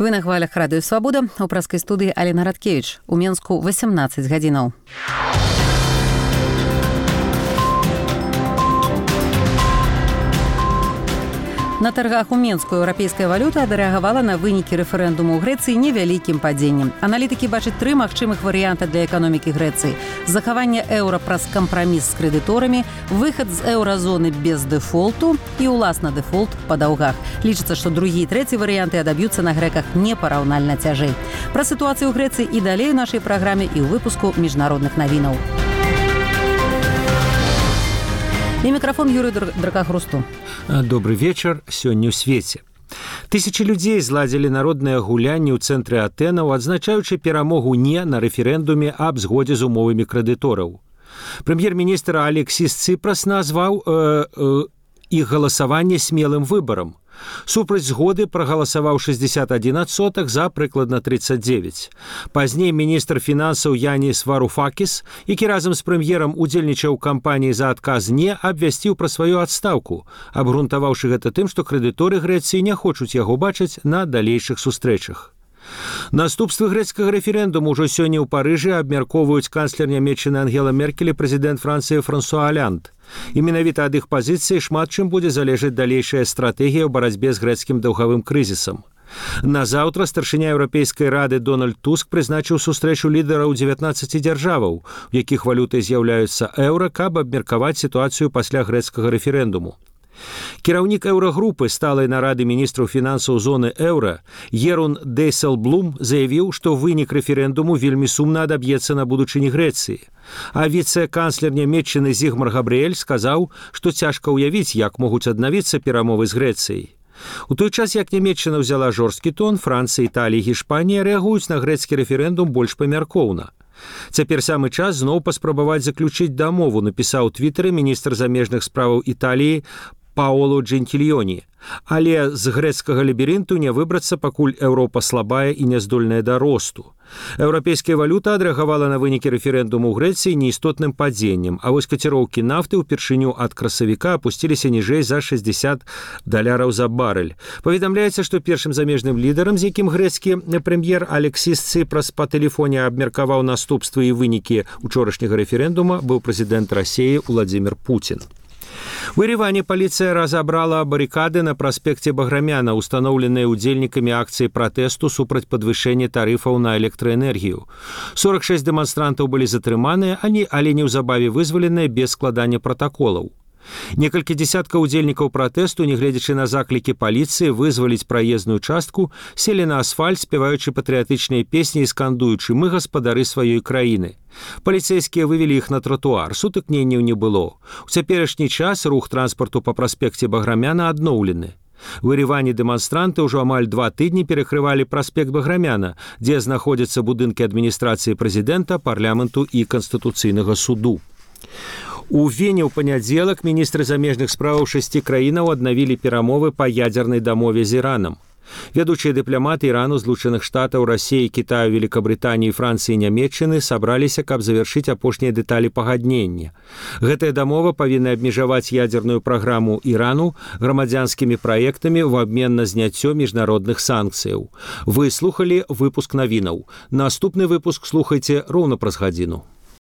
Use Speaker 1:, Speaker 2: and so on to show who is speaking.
Speaker 1: Вы на хвалях радыё Свабода. У праскай студыі Алена Радкевіч. У Менску 18 гадзінаў. На таргах у Менску еўрапейская валюта адрэагавала на вынікі рэферэндуму ў Грэцыі невялікім падзеннем. Аналітыкі бачаць тры магчымых варыянта для эканомікі Грэцыі: захаванне еўра праз кампраміс з крэдыторамі, выхад з еўразоны без дэфолту і ўласна дэфолт па даўгах. Лічыцца, што другі і трэці варыянты адаб'юцца на грэках непараўнальна цяжэй. Пра сітуацыю ў Грэцыі і далей у нашай праграме і ў выпуску міжнародных навінаў. І мікрафон Юрый Дракахрусту.
Speaker 2: Добрый вечар. Сёння ў свеце. Тысячы людзей зладзілі народныя гулянні ў цэнтры Атэнаў, адзначаючы перамогу «не» на рэферэндуме аб згодзе з умовамі крэдытораў. Прэм'ер-міністр Алексіс Ципрас назваў іх галасаванне смелым выбарам. Супраць згоды прагаласаваў 61%, за прыкладна 39%. Пазней міністр фінансаў Яніс Варуфакіс, які разам з прэм'ерам удзельнічаў у кампаніі за адказ «не», абвясціў пра сваю адстаўку, абгрунтаваўшы гэта тым, што крэдыторы Грэцыі не хочуць яго бачыць на далейшых сустрэчах. Наступствы грэцкага рэферэндуму ўжо сёння ў Парыжы абмяркоўваюць канцлер нямецчыны Ангела Меркель і прэзідэнт Францыі Франсуа Аланд. І менавіта ад іх пазіцыі шмат чым будзе залежаць далейшая стратэгія ў барацьбе з грэцкім даўгавым крызісам. Назаўтра старшыня Еўрапейскай рады Дональд Туск прызначыў сустрэчу лідараў 19 дзяржаваў, у якіх валютай з'яўляюцца еўра, каб абмеркаваць сітуацыю пасля грэцкага рэферэндуму. Кіраўнік еўрагрупы сталай нарады міністраў фінансаў зоны еўра Ерун Дейселблум заявіў, што вынік рэферэндуму вельмі сумна адаб'ецца на будучыні Грэцыі. А віцэ-канцлер нямецчыны Зігмар Габрыэль сказаў, што цяжка ўявіць, як могуць аднавіцца перамовы з Грэцыяй. У той час, як нямецчына ўзяла жорсткі тон, Францыя, Італія і Гішпанія рэагуюць на грэцкі рэферэндум больш памяркоўна. Цяпер самы час зноў паспрабаваць заключыць дамову, напісаў у твітары міністр замежных справаў Італіі Паоло Джентильоні. Але з грэцкага лабірынту не выбрацца, пакуль Еўропа слабая і няздольная да росту. Еўрапейская валюта адрэагавала на вынікі рэферэндуму ў Грэцыі неістотным падзеннем, а вось каціроўкі нафты ўпершыню ад красавіка апусціліся ніжэй за $60 за барэль. Паведамляецца, што першым замежным лідарам, з якім грэцкі прэм'ер Алексіс Ципрас па тэлефоне абмеркаваў наступствы і вынікі учорашняга рэферэндума, быў прэзідэнт Расіі Владзімір Пуцін. У Ереване паліцыя разабрала барыкады на праспекце Баграмяна, устаноўленыя удзельнікамі акцыі пратэсту супраць падвышэння тарыфаў на электраэнергію. 46 дэманстрантаў былі затрыманыя, але неўзабаве вызваленыя без складання пратаколаў. Некалькі дзесяткаў удзельнікаў пратэсту, нягледзячы на заклікі паліцыі вызваліць праезную частку, селі на асфальт, спяваючы патрыятычныя песні і скандуючы «Мы гаспадары сваёй краіны». Паліцэйскія вывелі іх на тратуар, сутыкненняў не было. У цяперашні час рух транспарту па праспекце Баграмяна адноўлены. У Ереване дэманстранты ўжо амаль 2 тыдні перакрывалі праспект Баграмяна, дзе знаходзяцца будынкі адміністрацыі прэзідэнта, парламенту і канстытуцыйнага суду. У Вене ў панядзелак міністры замежных справаў 6 краінаў аднавілі перамовы па ядзернай дамове з Іранам. Вядучыя дыпламаты Ірану, Злучаных Штатаў, Расіі, Кітаю, Великабрытаніі, Францыі і Нямецчыны сабраліся, каб завяршыць апошнія дэталі пагаднення. Гэтая дамова павінна абмежаваць ядзерную праграму Ірану грамадзянскімі праектамі ў абмен на зняццё міжнародных санкцыяў. Вы слухалі выпуск навінаў. Наступны выпуск слухайце роўна праз гадзіну.